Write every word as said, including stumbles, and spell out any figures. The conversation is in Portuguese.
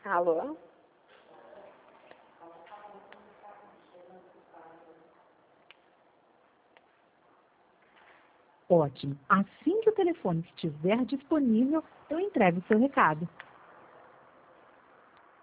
Alô? Ótimo. Assim que o telefone estiver disponível, eu entrego o seu recado.